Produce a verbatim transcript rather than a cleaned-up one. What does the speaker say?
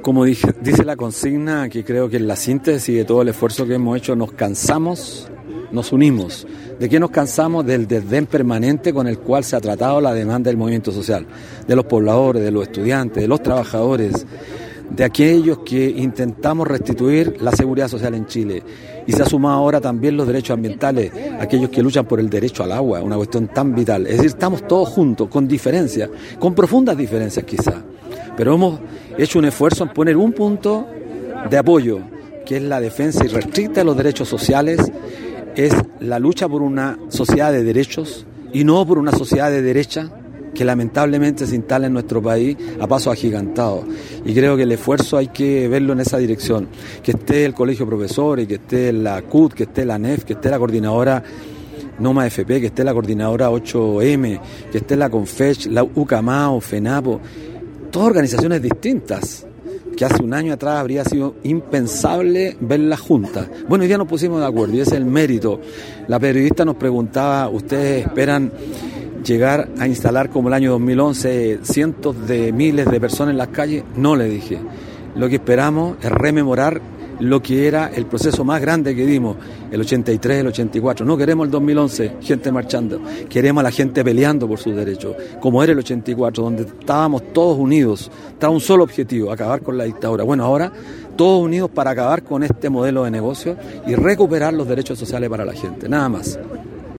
Como dije, dice la consigna, que creo que es la síntesis de todo el esfuerzo que hemos hecho, nos cansamos, nos unimos. ¿De qué nos cansamos? Del desdén permanente con el cual se ha tratado la demanda del movimiento social, de los pobladores, de los estudiantes, de los trabajadores, de aquellos que intentamos restituir la seguridad social en Chile. Y se ha sumado ahora también los derechos ambientales, aquellos que luchan por el derecho al agua, una cuestión tan vital. Es decir, estamos todos juntos, con diferencias, con profundas diferencias quizás, pero hemos hecho un esfuerzo en poner un punto de apoyo, que es la defensa irrestricta de los derechos sociales, es la lucha por una sociedad de derechos y no por una sociedad de derecha que lamentablemente se instala en nuestro país a pasos agigantados. Y creo que el esfuerzo hay que verlo en esa dirección. Que esté el Colegio de Profesores, que esté la C U T, que esté la N E F, que esté la coordinadora Noma F P, que esté la coordinadora ocho eme, que esté la CONFECH, la UCAMAO, FENAPO, todas organizaciones distintas, que hace un año atrás habría sido impensable verlas juntas. Bueno, hoy día nos pusimos de acuerdo y ese es el mérito. La periodista nos preguntaba, ¿ustedes esperan llegar a instalar como el año dos mil once cientos de miles de personas en las calles? No, le dije. Lo que esperamos es rememorar lo que era el proceso más grande que dimos, el ochenta y tres, el ochenta y cuatro. No queremos el dos mil once, gente marchando, queremos a la gente peleando por sus derechos, como era el ochenta y cuatro, donde estábamos todos unidos, estaba un solo objetivo, acabar con la dictadura. Bueno, ahora todos unidos para acabar con este modelo de negocio y recuperar los derechos sociales para la gente, nada más.